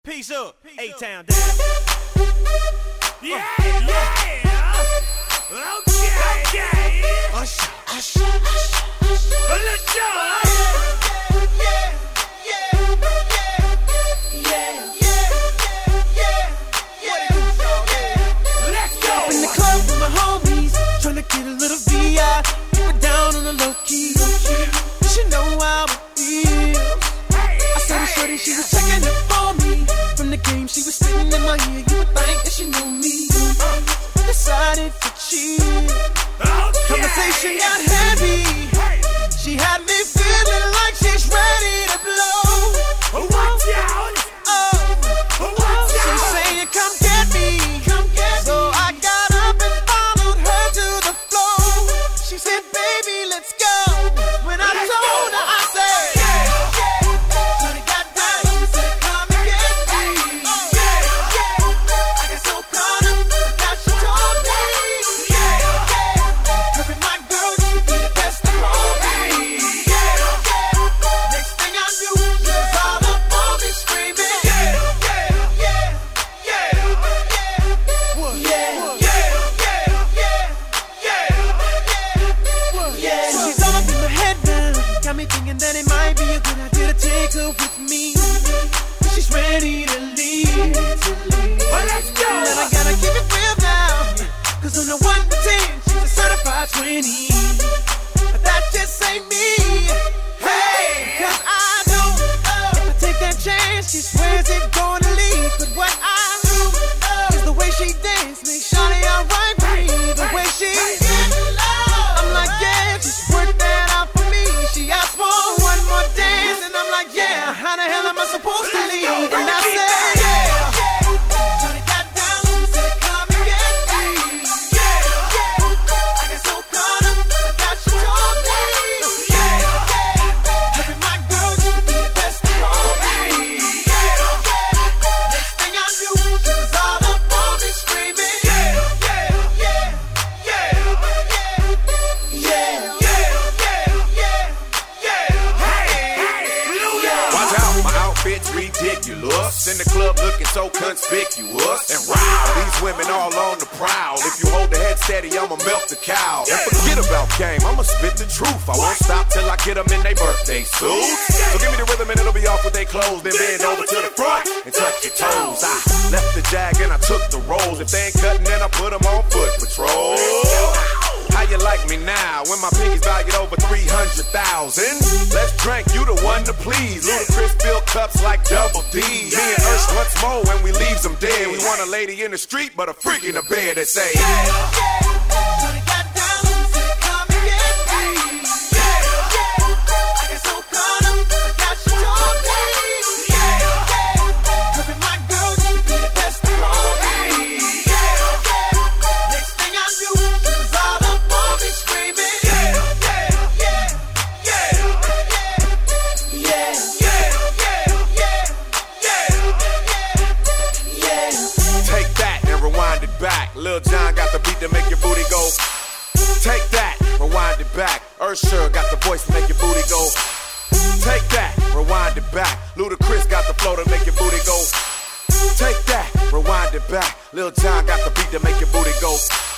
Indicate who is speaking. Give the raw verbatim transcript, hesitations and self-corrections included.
Speaker 1: Peace up, A-Town down.
Speaker 2: Yeah, yeah. Okay, okay.
Speaker 1: Usher, usher, usher, usher.
Speaker 2: Let's go.
Speaker 1: Yeah, yeah, yeah, yeah, yeah, yeah.
Speaker 2: Let's go.
Speaker 1: Up in the club with my homies, tryna get a little V I. Keep it down on the low key. You should know how it feels. I saw the shorty, she was checking up for me. From the game, she was spitting in my ear. You would think that she knew me. Decided to cheat. Conversation got heavy. She had me feeling like she's ready to blow.
Speaker 2: Watch out.
Speaker 1: Oh,
Speaker 2: Watch
Speaker 1: she's
Speaker 2: out.
Speaker 1: saying, "Come get me, come get me." So I got up and followed her to the floor. She said, "Baby, let's go." When I told her, I said, "Yeah, yeah." Shorty got down and said, "Come and get me." Yeah, yeah. I got so caught up that she told me. Yeah, yeah. Her and my girl used to be the best of all me. Yeah, yeah. Next thing I knew, she was all up on me screaming. Yeah, yeah, yeah, yeah, yeah, yeah, yeah, yeah, yeah. So she's all up in my head now. Got me thinking that it might be a good idea to take her with me. But she's ready to leave.
Speaker 2: Well, let's go.
Speaker 1: And I gotta keep it real now. Cause on the one to ten, she's a certified twenty. But that just ain't me. Hey, cause I know if I take that chance, she swears it's gonna leave. But what I do is the way she dance makes Shawty alright with me. The way she I'm like, yeah, just work that out for me. She asked for one more dance, and I'm like, yeah, how the hell am I supposed to leave? And I said, yeah. Shawty got down and said, "Come and get me." Yeah, yeah. I got so caught up that she told me. Yeah, yeah. Her and my girl used to be the best of all me. Yeah, yeah. Next thing I knew, she was all up on me screaming. Yeah, yeah, yeah, yeah, yeah, yeah, yeah, yeah, yeah.
Speaker 3: Watch out, my outfit's ridiculous. In the club looking so conspicuous. And wow, these women all on the prowl. If you hold the head steady, I'ma melt the cow. And forget about game, I'ma spit the truth. I won't stop till I get them in their birthday suits. So give me the rhythm and it'll be off with their clothes. Then bend over to the front and touch your toes. I left the jag and I took the rolls. If they ain't cutting, then I put them on foot patrol. How you like me now when my pinky's valued over three hundred thousand? Let's drink, you the one to please. Ludacris fill cups like Double D. Me and Ursh once more when we leaves them dead. We want a lady in the street, but a freak in the bed that say,
Speaker 1: Shawty got down and said, "Come and get me." Yeah, yeah. I got so caught up that she told me. Yeah, yeah. Her and my girl used to be the best of all me. Yeah, yeah. Next thing I knew, she was all up on me screaming. Yeah, yeah, yeah, yeah, yeah, yeah, yeah, yeah, yeah.
Speaker 3: take that and rewind it back. Lil Jon got the beat to make your booty go. Take that, rewind it back. Usher got the voice to make your booty go. Take that, rewind it back. Ludacris got the flow to make your booty go. Take that, rewind it back. Lil Jon got the beat to make your booty go.